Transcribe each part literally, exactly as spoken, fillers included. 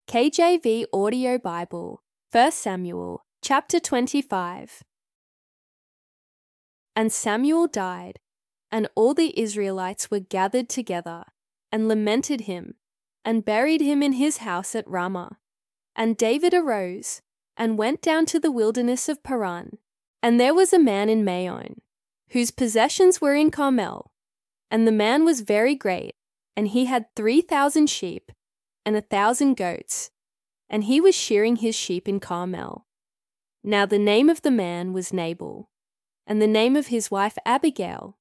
K J V Audio Bible, First Samuel, chapter twenty-five. And Samuel died, and all the Israelites were gathered together, and lamented him, and buried him in his house at Ramah. And David arose, and went down to the wilderness of Paran. And there was a man in Maon, whose possessions were in Carmel. And the man was very great, and he had three thousand sheep, and a thousand goats, and he was shearing his sheep in Carmel. Now the name of the man was Nabal, and the name of his wife Abigail.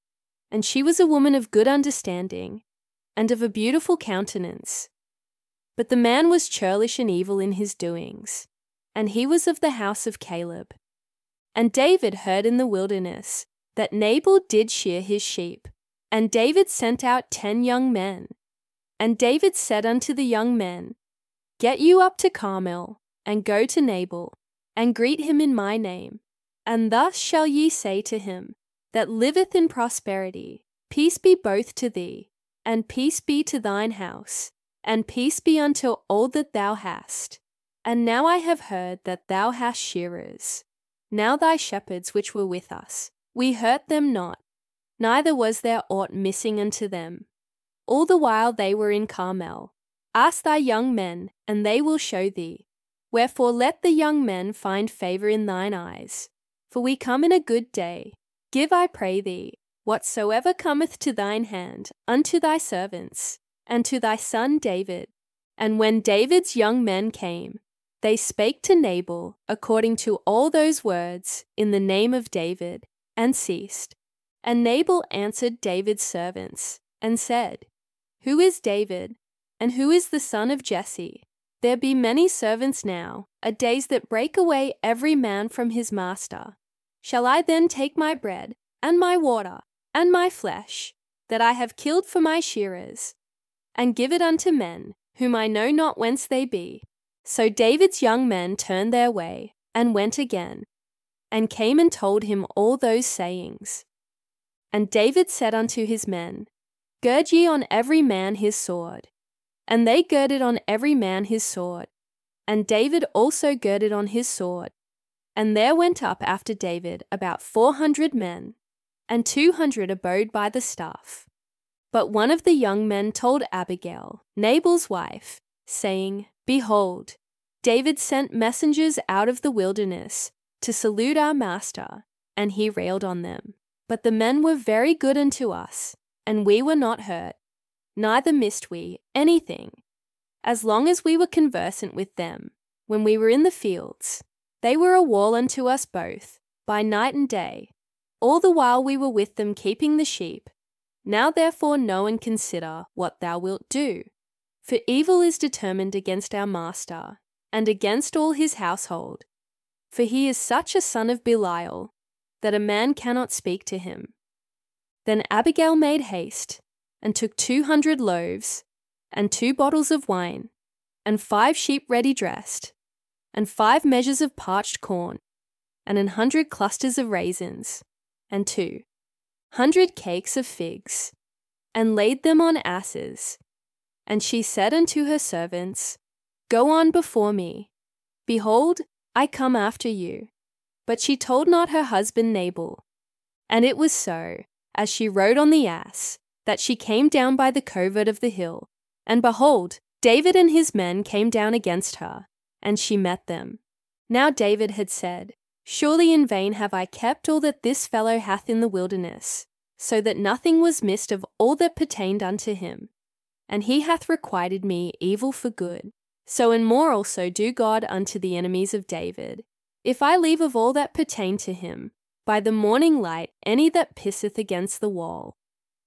And she was a woman of good understanding, and of a beautiful countenance. But the man was churlish and evil in his doings, and he was of the house of Caleb. And David heard in the wilderness that Nabal did shear his sheep, and David sent out ten young men. And David said unto the young men, Get you up to Carmel, and go to Nabal, and greet him in my name. And thus shall ye say to him, that liveth in prosperity, Peace be both to thee, and peace be to thine house, and peace be unto all that thou hast. And now I have heard that thou hast shearers. Now thy shepherds which were with us, we hurt them not, neither was there aught missing unto them. All the while they were in Carmel. Ask thy young men, and they will show thee. Wherefore let the young men find favour in thine eyes. For we come in a good day. Give, I pray thee, whatsoever cometh to thine hand, unto thy servants, and to thy son David. And when David's young men came, they spake to Nabal according to all those words in the name of David, and ceased. And Nabal answered David's servants, and said, Who is David, and who is the son of Jesse? There be many servants now, a days that break away every man from his master. Shall I then take my bread, and my water, and my flesh, that I have killed for my shearers, and give it unto men, whom I know not whence they be? So David's young men turned their way, and went again, and came and told him all those sayings. And David said unto his men, Gird ye on every man his sword. And they girded on every man his sword. And David also girded on his sword. And there went up after David about four hundred men, and two hundred abode by the staff. But one of the young men told Abigail, Nabal's wife, saying, Behold, David sent messengers out of the wilderness to salute our master, and he railed on them. But the men were very good unto us, and we were not hurt, neither missed we anything, as long as we were conversant with them. When we were in the fields, they were a wall unto us both, by night and day, all the while we were with them keeping the sheep. Now therefore know and consider what thou wilt do. For evil is determined against our master, and against all his household. For he is such a son of Belial, that a man cannot speak to him. Then Abigail made haste, and took two hundred loaves, and two bottles of wine, and five sheep ready dressed, and five measures of parched corn, and an hundred clusters of raisins, and two hundred cakes of figs, and laid them on asses. And she said unto her servants, Go on before me. Behold, I come after you. But she told not her husband Nabal. And it was so, as she rode on the ass, that she came down by the covert of the hill. And behold, David and his men came down against her, and she met them. Now David had said, Surely in vain have I kept all that this fellow hath in the wilderness, so that nothing was missed of all that pertained unto him. And he hath requited me evil for good. So and more also do God unto the enemies of David, if I leave of all that pertain to him, by the morning light any that pisseth against the wall.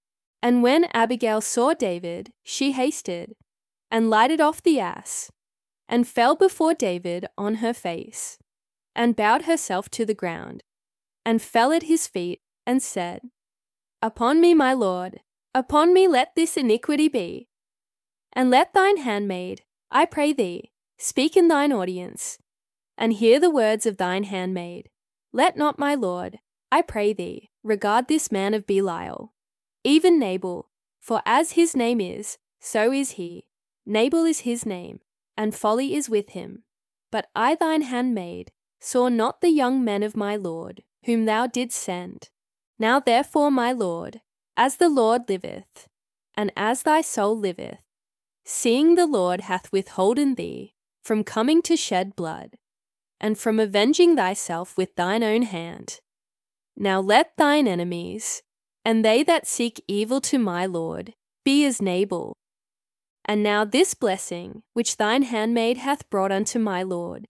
And when Abigail saw David, she hasted, and lighted off the ass, and fell before David on her face, and bowed herself to the ground, and fell at his feet, and said, Upon me, my lord, upon me let this iniquity be. And let thine handmaid, I pray thee, speak in thine audience, and hear the words of thine handmaid. Let not my lord, I pray thee, regard this man of Belial, even Nabal, for as his name is, so is he. Nabal is his name, and folly is with him. But I thine handmaid saw not the young men of my lord, whom thou didst send. Now therefore, my lord, as the Lord liveth, and as thy soul liveth, seeing the Lord hath withholden thee from coming to shed blood, and from avenging thyself with thine own hand, now let thine enemies, and they that seek evil to my lord, be as Nabal. And now this blessing, which thine handmaid hath brought unto my lord,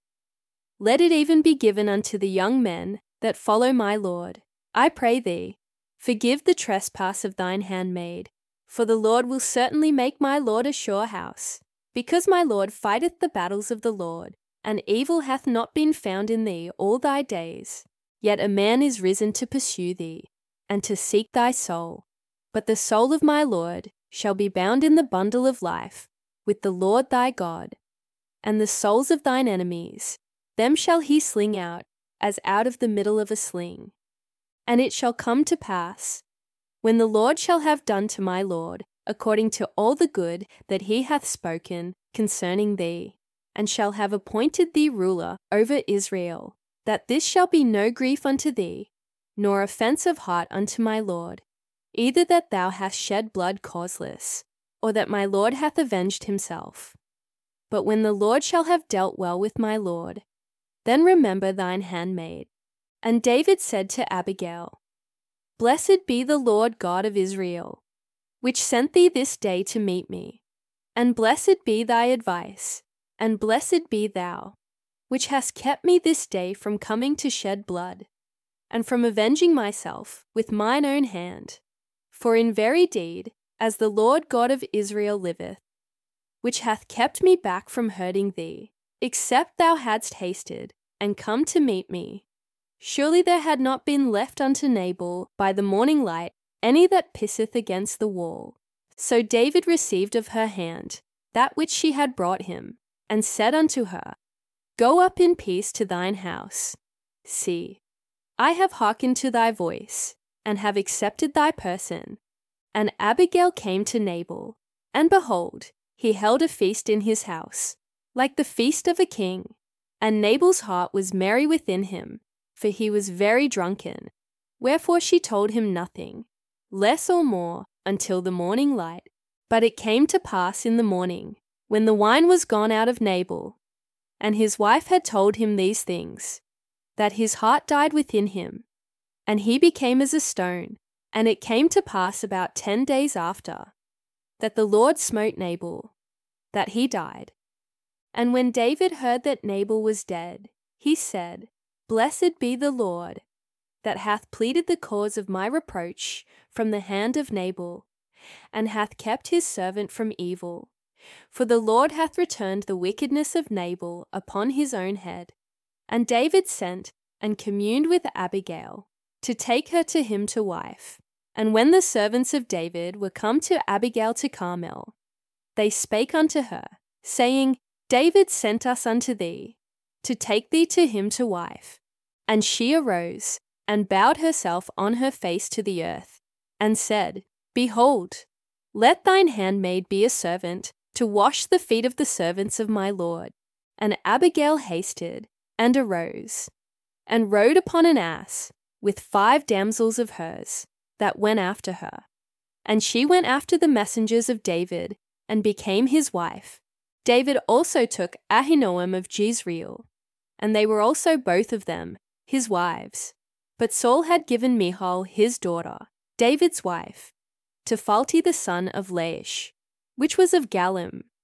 let it even be given unto the young men that follow my lord. I pray thee, forgive the trespass of thine handmaid, for the Lord will certainly make my lord a sure house, because my lord fighteth the battles of the Lord, and evil hath not been found in thee all thy days. Yet a man is risen to pursue thee, and to seek thy soul. But the soul of my lord shall be bound in the bundle of life with the Lord thy God. And the souls of thine enemies, them shall he sling out, as out of the middle of a sling. And it shall come to pass, when the Lord shall have done to my lord according to all the good that he hath spoken concerning thee, and shall have appointed thee ruler over Israel, that this shall be no grief unto thee, nor offence of heart unto my lord, either that thou hast shed blood causeless, or that my lord hath avenged himself. But when the Lord shall have dealt well with my lord, then remember thine handmaid. And David said to Abigail, Blessed be the Lord God of Israel, which sent thee this day to meet me. And blessed be thy advice, and blessed be thou, which hast kept me this day from coming to shed blood, and from avenging myself with mine own hand. For in very deed, as the Lord God of Israel liveth, which hath kept me back from hurting thee, except thou hadst hasted, and come to meet me, surely there had not been left unto Nabal by the morning light any that pisseth against the wall. So David received of her hand that which she had brought him, and said unto her, Go up in peace to thine house. See, I have hearkened to thy voice, and have accepted thy person. And Abigail came to Nabal, and behold, he held a feast in his house, like the feast of a king. And Nabal's heart was merry within him, for he was very drunken. Wherefore she told him nothing, less or more, until the morning light. But it came to pass in the morning, when the wine was gone out of Nabal, and his wife had told him these things, that his heart died within him, and he became as a stone. And it came to pass about ten days after, that the Lord smote Nabal, that he died. And when David heard that Nabal was dead, he said, Blessed be the Lord, that hath pleaded the cause of my reproach from the hand of Nabal, and hath kept his servant from evil. For the Lord hath returned the wickedness of Nabal upon his own head. And David sent and communed with Abigail, to take her to him to wife. And when the servants of David were come to Abigail to Carmel, they spake unto her, saying, David sent us unto thee, to take thee to him to wife. And she arose, and bowed herself on her face to the earth, and said, Behold, let thine handmaid be a servant, to wash the feet of the servants of my lord. And Abigail hasted, and arose, and rode upon an ass, with five damsels of hers, that went after her. And she went after the messengers of David, and became his wife. David also took Ahinoam of Jezreel, and they were also both of them his wives. But Saul had given Michal his daughter, David's wife, to Phalti the son of Laish, which was of Gallim,